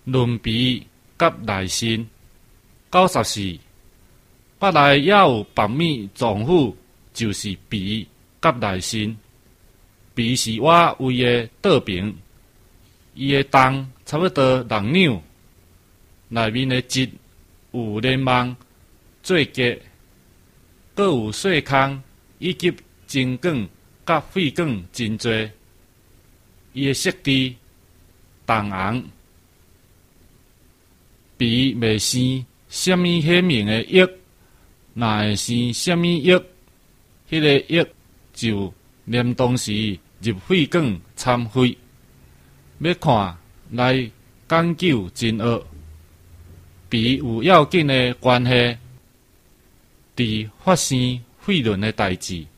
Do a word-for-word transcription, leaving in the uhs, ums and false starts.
论鼻甲内心。九十四，腹内也有白米脏腑，就是鼻甲内心。鼻是我胃的倒边，伊的重差不多六两，内面的质有连网做结，阁有细孔以及真管甲肺管真多。伊的色质红红。鼻未生什么显明的液，若会生什么液，迄、那个液就连同时入肺管参肺。要看来研究真学，鼻有要紧的关系，伫发生肺轮的代志。